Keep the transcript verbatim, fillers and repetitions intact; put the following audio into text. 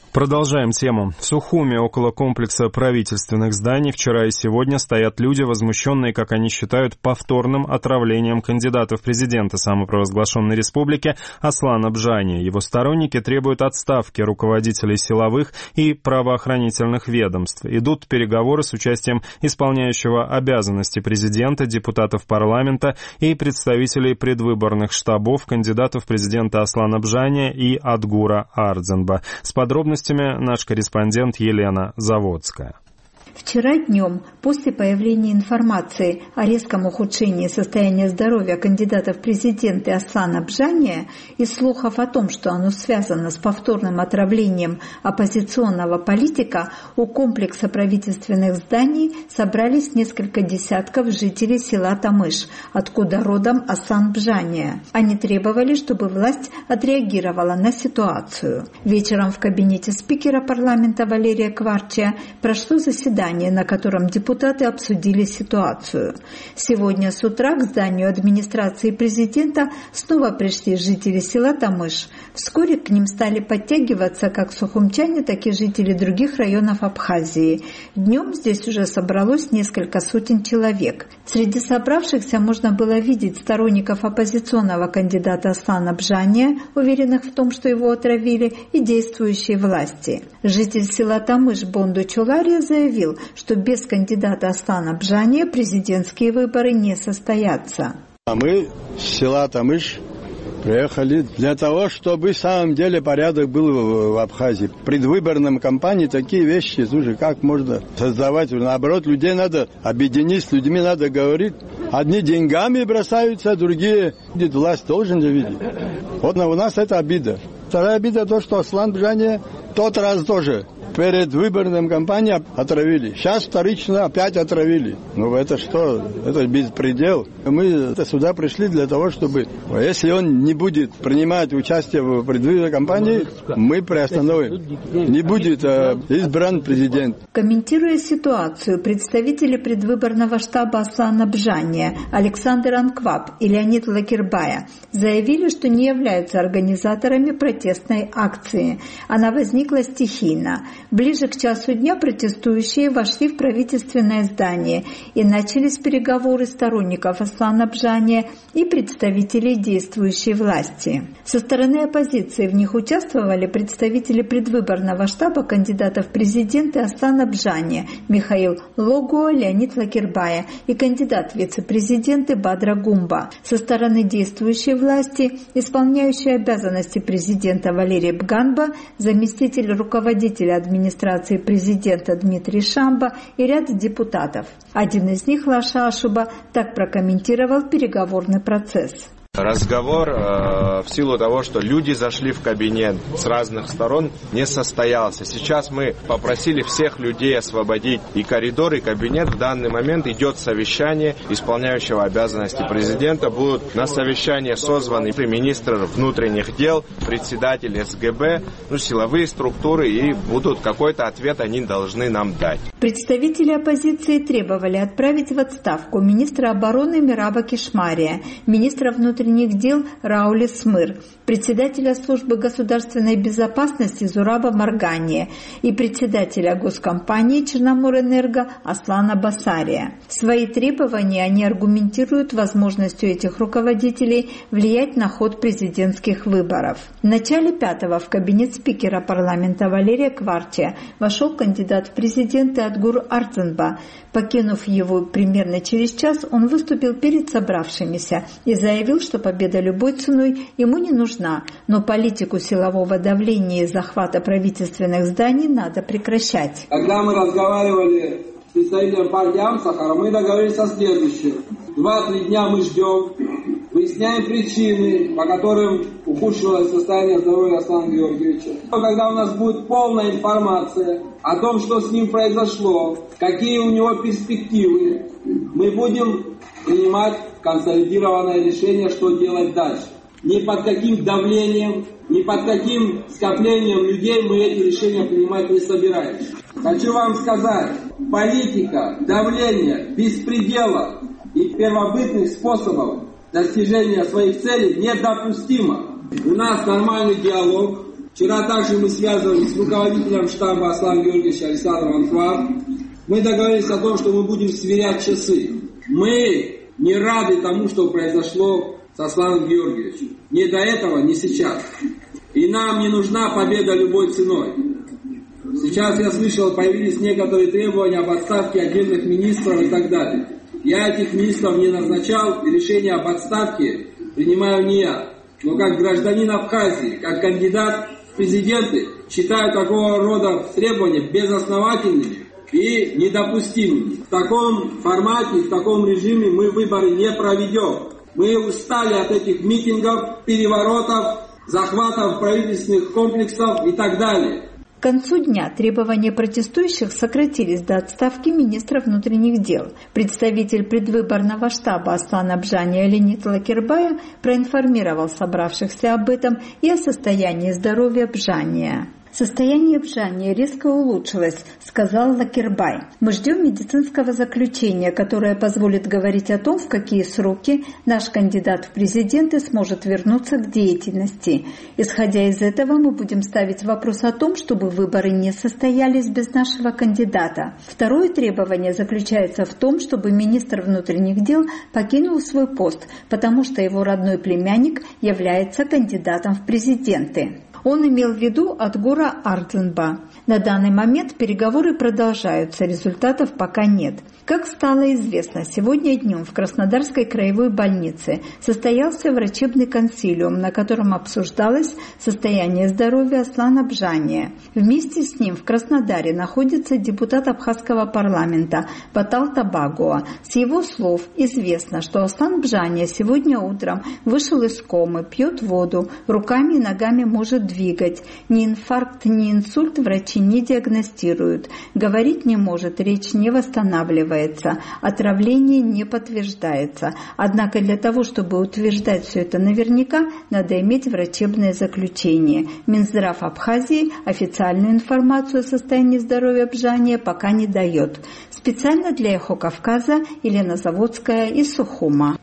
Продолжаем тему. В Сухуме около комплекса правительственных зданий вчера и сегодня стоят люди, возмущенные, как они считают, повторным отравлением кандидата в президенты самопровозглашенной республики Аслана Бжани. Его сторонники требуют отставки руководителей силовых и правоохранительных ведомств. Идут переговоры с участием исполняющего обязанности президента, депутатов парламента и представителей предвыборных штабов кандидатов в президенты Аслана Бжани и Адгура Ардзенба. С подробностями наш корреспондент Елена Заводская. Вчера днем, после появления информации о резком ухудшении состояния здоровья кандидата в президенты Аслана Бжани и слухов о том, что оно связано с повторным отравлением оппозиционного политика, у комплекса правительственных зданий собрались несколько десятков жителей села Тамыш, откуда родом Аслан Бжани. Они требовали, чтобы власть отреагировала на ситуацию. Вечером в кабинете спикера парламента Валерия Кварчия прошло заседание, на котором депутаты обсудили ситуацию. Сегодня с утра к зданию администрации президента снова пришли жители села Тамыш. Вскоре к ним стали подтягиваться как сухумчане, так и жители других районов Абхазии. Днем здесь уже собралось несколько сотен человек. Среди собравшихся можно было видеть сторонников оппозиционного кандидата Аслана Бжани, уверенных в том, что его отравили, и действующие власти. Житель села Тамыш Бонду Чулария заявил, что без кандидата Аслана Бжани президентские выборы не состоятся. А мы с села Тамыш приехали для того, чтобы в самом деле порядок был в Абхазии. В предвыборном кампании такие вещи, слушай, как можно создавать? Наоборот, людей надо объединить, с людьми надо говорить. Одни деньгами бросаются, другие власть должен же видеть. Вот у нас это обида. Вторая обида то, что Аслан Бжани тот раз тоже перед выборной кампанией отравили. Сейчас вторично опять отравили. Ну это что? Это беспредел. Мы сюда пришли для того, чтобы, если он не будет принимать участие в предвыборной кампании, мы приостановим. Не будет э, избран президент. Комментируя ситуацию, представители предвыборного штаба Аслана Бжани Александр Анкваб и Леонид Лакирбая заявили, что не являются организаторами протестной акции. Она возникла стихийно. Ближе к часу дня протестующие вошли в правительственное здание и начались переговоры сторонников Аслана Бжани и представителей действующей власти. Со стороны оппозиции в них участвовали представители предвыборного штаба кандидатов в президенты Аслана Бжани Михаил Логуа, Леонид Лакирбая и кандидат в вице-президенты Бадра Гумба. Со стороны действующей власти исполняющий обязанности президента Валерий Бганба, заместитель руководителя администрации президента Дмитрий Шамба и ряд депутатов. Один из них, Лаша Ашуба, так прокомментировал переговорный процесс. Разговор э, в силу того, что люди зашли в кабинет с разных сторон, не состоялся. Сейчас мы попросили всех людей освободить и коридор, и кабинет. В данный момент идет совещание исполняющего обязанности президента. Будут на совещание созваны министр внутренних дел, председатель эс гэ бэ, ну, силовые структуры, и будут какой-то ответ они должны нам дать. Представители оппозиции требовали отправить в отставку министра обороны Мираба Кишмария, министра внутренних дел Раули Смыр, председателя службы государственной безопасности Зураба Маргания и председателя госкомпании Черноморэнерго Аслана Басария. Свои требования они аргументируют возможностью этих руководителей влиять на ход президентских выборов. В начале пятого в кабинет спикера парламента Валерия Кварчия вошел кандидат в президенты Адгур Ардзенба. Покинув его примерно через час, он выступил перед собравшимися и заявил, что победа любой ценой ему не нужна, но политику силового давления и захвата правительственных зданий надо прекращать. Когда мы разговаривали с представителем партии Амсахара, мы договорились о следующем. Два-три дня мы ждем, выясняем причины, по которым ухудшилось состояние здоровья Аслана Георгиевича. Когда у нас будет полная информация о том, что с ним произошло, какие у него перспективы, мы будем принимать консолидированное решение, что делать дальше. Ни под каким давлением, ни под каким скоплением людей мы эти решения принимать не собираемся. Хочу вам сказать, политика, давление, беспредела и первобытных способов достижения своих целей недопустимо. У нас нормальный диалог. Вчера также мы связывались с руководителем штаба Аслана Георгиевича Александром Анфар. Мы договорились о том, что мы будем сверять часы. Мы не рады тому, что произошло с Асланом Георгиевичем. Ни до этого, ни сейчас. И нам не нужна победа любой ценой. Сейчас я слышал, появились некоторые требования об отставке отдельных министров и так далее. Я этих министров не назначал, и решение об отставке принимаю не я. Но как гражданин Абхазии, как кандидат в президенты, считаю такого рода требования безосновательными и недопустимыми. В таком формате, в таком режиме мы выборы не проведем. Мы устали от этих митингов, переворотов, захватов правительственных комплексов и так далее. К концу дня требования протестующих сократились до отставки министра внутренних дел. Представитель предвыборного штаба Аслана Бжания Леонид Лакербай проинформировал собравшихся об этом и о состоянии здоровья Бжания. «Состояние Бжания резко улучшилось», — сказал Лакербай. «Мы ждем медицинского заключения, которое позволит говорить о том, в какие сроки наш кандидат в президенты сможет вернуться к деятельности. Исходя из этого, мы будем ставить вопрос о том, чтобы выборы не состоялись без нашего кандидата. Второе требование заключается в том, чтобы министр внутренних дел покинул свой пост, потому что его родной племянник является кандидатом в президенты». Он имел в виду Атгура Ардзинба. На данный момент переговоры продолжаются, результатов пока нет. Как стало известно, сегодня днем в Краснодарской краевой больнице состоялся врачебный консилиум, на котором обсуждалось состояние здоровья Аслана Бжания. Вместе с ним в Краснодаре находится депутат Абхазского парламента Батал Табагуа. С его слов известно, что Аслан Бжания сегодня утром вышел из комы, пьет воду, руками и ногами может двигать. Ни инфаркт, ни инсульт врачи не диагностируют. Говорить не может, речь не восстанавливается. Отравление не подтверждается. Однако для того, чтобы утверждать все это наверняка, надо иметь врачебное заключение. Минздрав Абхазии официальную информацию о состоянии здоровья Бжания пока не дает. Специально для Эхо Кавказа Елена Заводская из Сухума.